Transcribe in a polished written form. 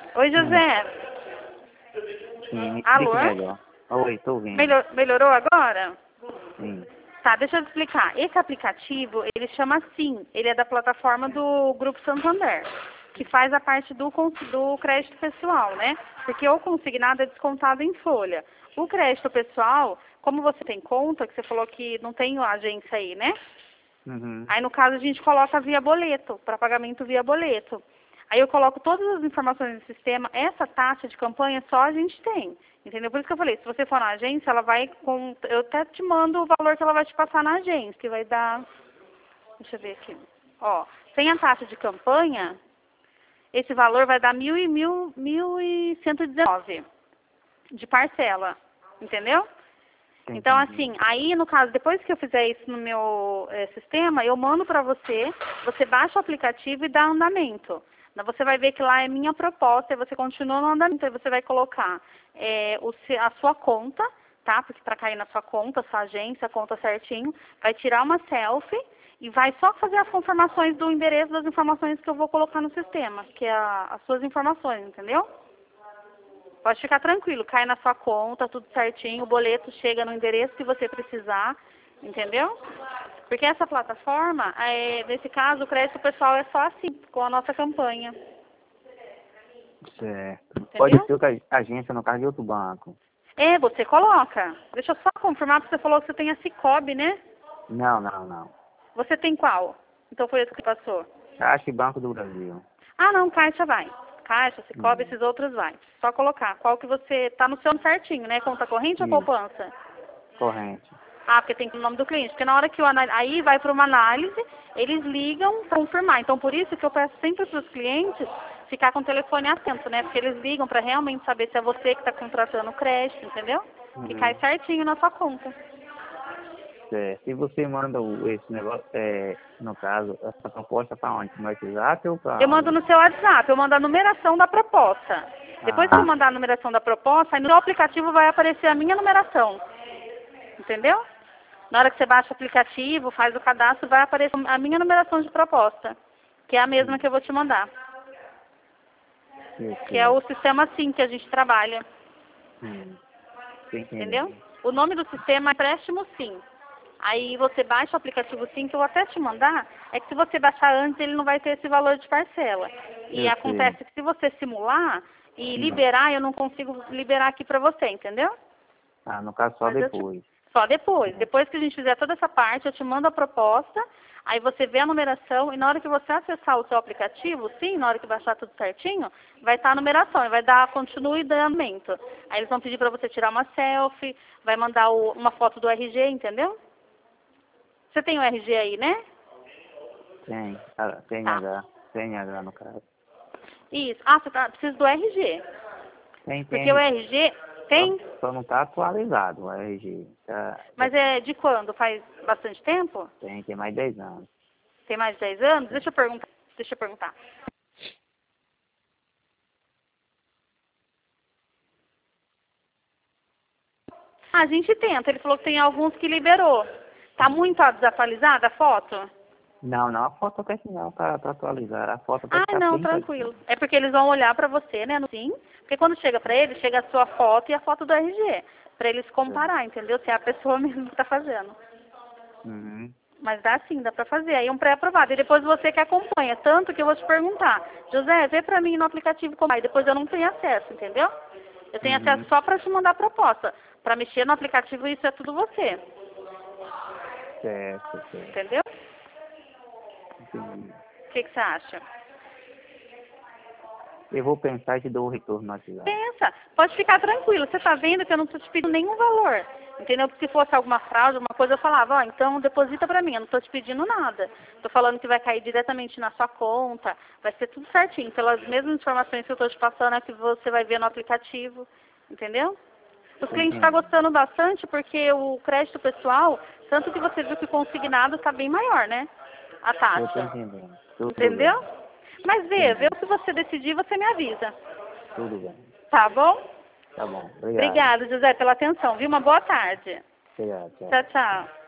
Oi, José. Sim, me Alô? explique melhor. Oi, tô ouvindo. Melhorou agora? Sim. Tá, deixa eu te explicar. Esse aplicativo, ele chama SIM. Ele é da plataforma do Grupo Santander, que faz a parte do crédito pessoal, né? Porque o consignado é descontado em folha. O crédito pessoal, como você tem conta, que você falou que não tem agência aí, né? Uhum. Aí, no caso, a gente coloca via boleto, para pagamento via boleto. Aí eu coloco todas as informações no sistema. Essa taxa de campanha só a gente tem, entendeu? Por isso que eu falei, se você for na agência, ela vai com... Eu até te mando o valor que ela vai te passar na agência, que vai dar... Deixa eu ver aqui. Ó, sem a taxa de campanha, esse valor vai dar 1.119 de parcela, entendeu? Então, assim, aí no caso, depois que eu fizer isso no meu sistema, eu mando para você, você baixa o aplicativo e dá andamento. Você vai ver que lá é minha proposta, e você continua no andamento, aí você vai colocar a sua conta, tá? Porque para cair na sua conta, sua agência, a conta certinho, vai tirar uma selfie e vai só fazer as confirmações do endereço das informações que eu vou colocar no sistema, que é as suas informações, entendeu? Pode ficar tranquilo, cai na sua conta, tudo certinho, o boleto chega no endereço que você precisar, entendeu? Porque essa plataforma, nesse caso, o crédito pessoal é só assim, com a nossa campanha. Certo. Entendeu? Pode ser que a agência no caso de outro banco. Você coloca. Deixa eu só confirmar, porque você falou que você tem a Cicobi, né? Não. Você tem qual? Então foi isso que passou. Caixa e Banco do Brasil. Ah, não, Caixa vai. Caixa, Cicobi, esses outros vai. Só colocar. Qual que você... Tá no seu nome certinho, né? Conta corrente ou Isso. poupança? Corrente. Ah, porque tem o nome do cliente. Porque na hora que aí vai para uma análise, eles ligam para confirmar. Então, por isso que eu peço sempre para os clientes ficar com o telefone atento, né? Porque eles ligam para realmente saber se é você que está contratando o crédito, entendeu? Que cai certinho na sua conta. Certo. E você manda esse negócio, no caso, essa proposta para onde? No WhatsApp ou para... Eu mando no seu WhatsApp, eu mando a numeração da proposta. Depois que eu mandar a numeração da proposta, aí no seu aplicativo vai aparecer a minha numeração. Entendeu? Na hora que você baixa o aplicativo, faz o cadastro, vai aparecer a minha numeração de proposta, que é a mesma que eu vou te mandar. Que é o sistema SIM que a gente trabalha. Entendeu? O nome do sistema é Empréstimo SIM. Aí você baixa o aplicativo SIM, que eu vou até te mandar, é que se você baixar antes, ele não vai ter esse valor de parcela. E acontece que se você simular e liberar, eu não consigo liberar aqui pra você, entendeu? Ah, no caso só depois. Só depois. Depois que a gente fizer toda essa parte, eu te mando a proposta, aí você vê a numeração, e na hora que você acessar o seu aplicativo, sim, na hora que baixar tudo certinho, vai estar a numeração, e vai dar continue andamento. Aí eles vão pedir para você tirar uma selfie, vai mandar uma foto do RG, entendeu? Você tem o RG aí, né? Tem. CNH. CNH no caso. Isso. Ah, você precisa do RG. Tem. Porque o RG tem... Só não está atualizado o RG. Mas é de quando? Faz bastante tempo? Tem mais de 10 anos. Tem mais de 10 anos? Deixa eu perguntar. A gente tenta. Ele falou que tem alguns que liberou. Tá muito desatualizada a foto? Não, a foto até que não tá atualizada. A foto até que tá não, bem tranquilo. É porque eles vão olhar pra você, né, no SIM. Porque quando chega pra eles, chega a sua foto e a foto do RG. Pra eles comparar, entendeu? Se é a pessoa mesmo que tá fazendo. Mas dá sim, dá pra fazer. Aí é um pré-aprovado. E depois você que acompanha. Tanto que eu vou te perguntar. José, vê pra mim no aplicativo como é. Depois eu não tenho acesso, entendeu? Eu tenho acesso só pra te mandar a proposta. Pra mexer no aplicativo, isso é tudo você. Certo. Entendeu? Entendi. O que você acha? Eu vou pensar e te dou o retorno no WhatsApp. Pensa, pode ficar tranquilo. Você tá vendo que eu não tô te pedindo nenhum valor. Entendeu? Porque se fosse alguma fraude, alguma coisa, eu falava, então deposita pra mim, eu não tô te pedindo nada. Tô falando que vai cair diretamente na sua conta, vai ser tudo certinho. Pelas mesmas informações que eu tô te passando, é que você vai ver no aplicativo. Entendeu? Os clientes estão gostando bastante porque o crédito pessoal, tanto que você viu que o consignado está bem maior, né? A taxa. Eu tô entendendo. Entendeu? Mas vê o que você decidir, você me avisa. Tudo bem. Tá bom? Tá bom. Obrigado. Obrigada, José, pela atenção. Viu? Uma boa tarde. Obrigado. Tchau, tchau.